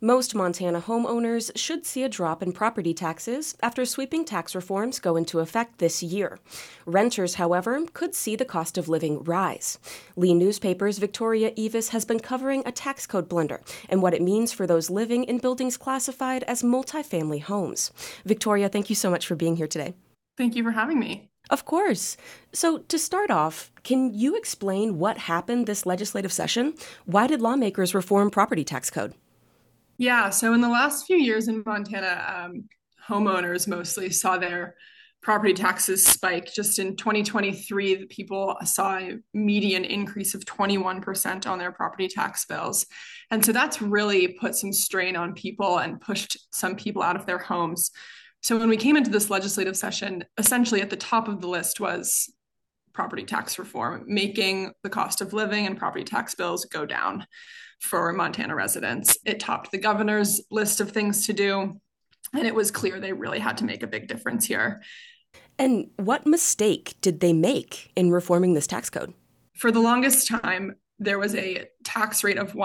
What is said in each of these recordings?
Most Montana homeowners should see a drop in property taxes after sweeping tax reforms go into effect this year. Renters, however, could see the cost of living rise. Lee Newspaper's Victoria Evis has been covering a tax code blunder and what it means for those living in buildings classified as multifamily homes. Victoria, thank you so much for being here today. Thank you for having me. Of course. So, to start off, can you explain what happened this legislative session? Why did lawmakers reform property tax code? Yeah, so in the last few years in Montana, homeowners mostly saw their property taxes spike. Just in 2023, the people saw a median increase of 21% on their property tax bills. And so that's really put some strain on people and pushed some people out of their homes. So when we came into this legislative session, essentially at the top of the list was property tax reform, making the cost of living and property tax bills go down for Montana residents. It topped the governor's list of things to do, and it was clear they really had to make a big difference here. And what mistake did they make in reforming this tax code? For the longest time, there was a tax rate of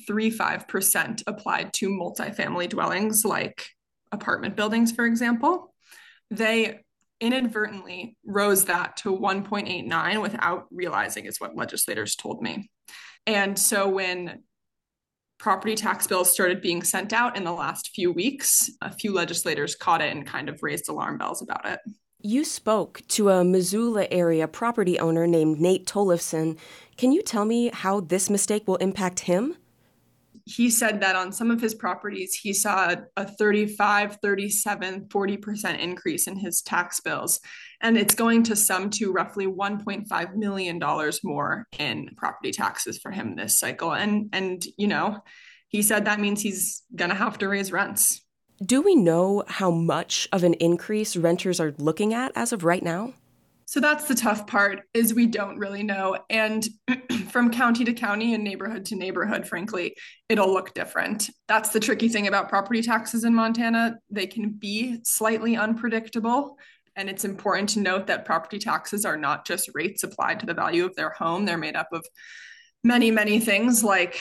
1.35% applied to multifamily dwellings like apartment buildings, for example. They inadvertently rose that to 1.89 without realizing, is what legislators told me. And so when property tax bills started being sent out in the last few weeks, a few legislators caught it and kind of raised alarm bells about it. You spoke to a Missoula area property owner named Nate Tollefson. Can you tell me how this mistake will impact him? He said that on some of his properties, he saw a 35, 37, 40% increase in his tax bills. And it's going to sum to roughly $1.5 million more in property taxes for him this cycle. And he said that means he's going to have to raise rents. Do we know how much of an increase renters are looking at as of right now? So that's the tough part, is we don't really know. And from county to county and neighborhood to neighborhood, frankly, it'll look different. That's the tricky thing about property taxes in Montana. They can be slightly unpredictable. And it's important to note that property taxes are not just rates applied to the value of their home. They're made up of many, many things like,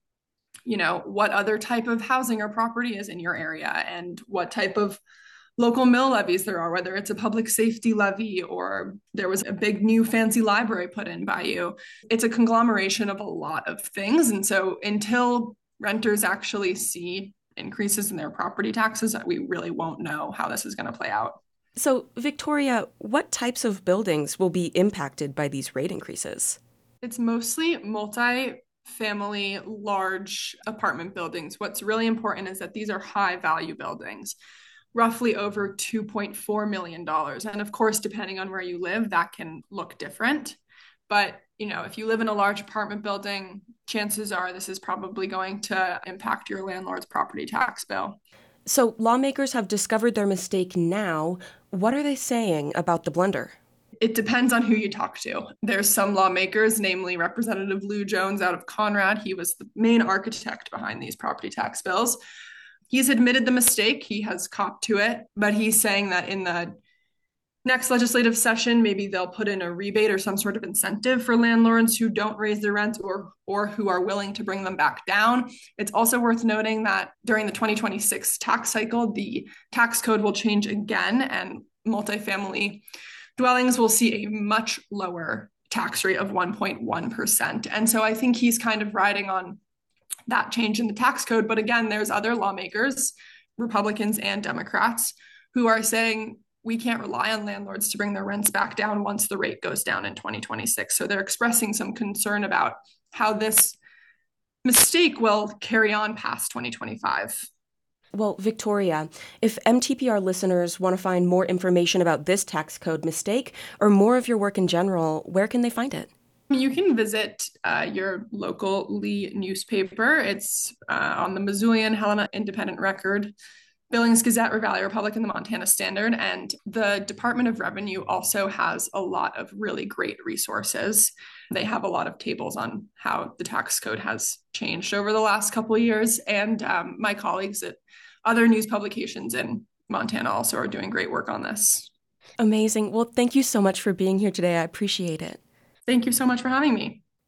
what other type of housing or property is in your area and what type of local mill levies there are, whether it's a public safety levy or there was a big new fancy library put in by you. It's a conglomeration of a lot of things. And so until renters actually see increases in their property taxes, we really won't know how this is going to play out. So, Victoria, what types of buildings will be impacted by these rate increases? It's mostly multi-family, large apartment buildings. What's really important is that these are high value buildings, roughly over $2.4 million. And of course, depending on where you live, that can look different. But, if you live in a large apartment building, chances are this is probably going to impact your landlord's property tax bill. So, lawmakers have discovered their mistake now. What are they saying about the blunder? It depends on who you talk to. There's some lawmakers, namely Representative Lou Jones out of Conrad. He was the main architect behind these property tax bills. He's admitted the mistake. He has copped to it, but he's saying that in the next legislative session, maybe they'll put in a rebate or some sort of incentive for landlords who don't raise their rents or who are willing to bring them back down. It's also worth noting that during the 2026 tax cycle, the tax code will change again, and multifamily dwellings will see a much lower tax rate of 1.1%. And so I think he's kind of riding on that change in the tax code. But again, there's other lawmakers, Republicans and Democrats, who are saying we can't rely on landlords to bring their rents back down once the rate goes down in 2026. So they're expressing some concern about how this mistake will carry on past 2025. Well, Victoria, if MTPR listeners want to find more information about this tax code mistake or more of your work in general, where can they find it? You can visit your local Lee newspaper. It's on the Missoulian, Helena Independent Record, Billings Gazette, Ravalli Republic, and the Montana Standard. And the Department of Revenue also has a lot of really great resources. They have a lot of tables on how the tax code has changed over the last couple of years. And my colleagues at other news publications in Montana also are doing great work on this. Amazing. Well, thank you so much for being here today. I appreciate it. Thank you so much for having me.